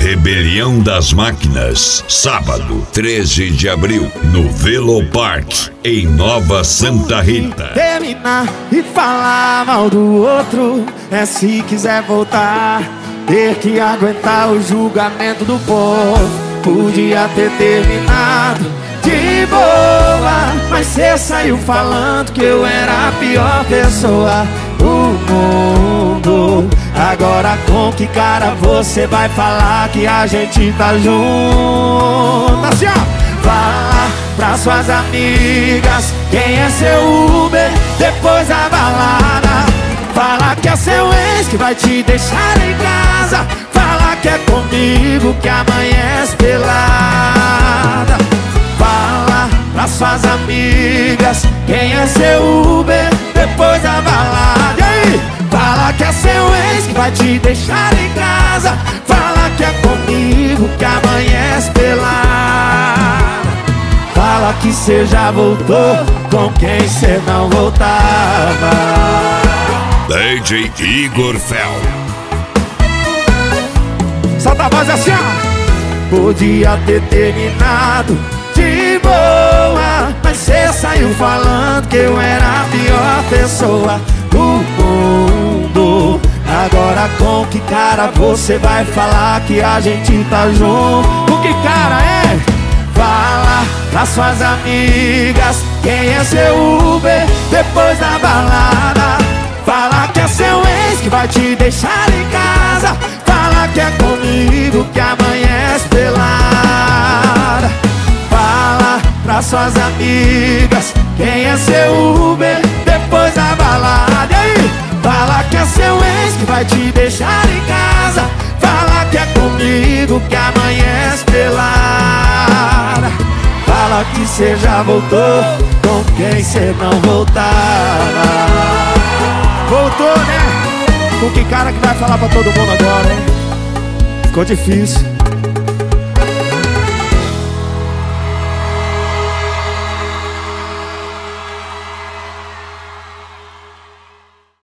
Rebelião das Máquinas, sábado, 13 de abril, no Velo Park, em Nova Santa Rita. Terminar e falar mal do outro é se quiser voltar, ter que aguentar o julgamento do povo. Podia ter terminado de boa, mas cê saiu falando que eu era a pior pessoa do mundo. Agora com que cara você vai falar que a gente tá junto? Assim, ó. Fala pra suas amigas quem é seu Uber depois da balada. Fala que é seu ex que vai te deixar em casa. Fala que é comigo que amanhece pelada. Fala pra suas amigas quem é seu Uber depois da balada. E aí? Fala que é seu ex que vai te deixar em casa. Fala que é comigo que amanhece pelada. Fala que cê já voltou com quem cê não voltava. DJ Igor Fel. Solta a voz assim, ó. Podia ter terminado de boa, mas cê saiu falando que eu era a pior pessoa do mundo. Agora com que cara você vai falar que a gente tá junto? Com que cara é? Fala pra suas amigas quem é seu Uber depois da balada. Fala que é seu ex que vai te deixar em casa. Fala que é comigo que amanhece pelada. Fala pra suas amigas quem é seu Uber depois da balada. E aí? Fala que é seu ex que vai te deixar em casa. Fala que é comigo que amanhece pelada. Fala que cê já voltou com quem cê não voltava. Voltou, né? Com que cara que vai falar pra todo mundo agora, hein? Ficou difícil.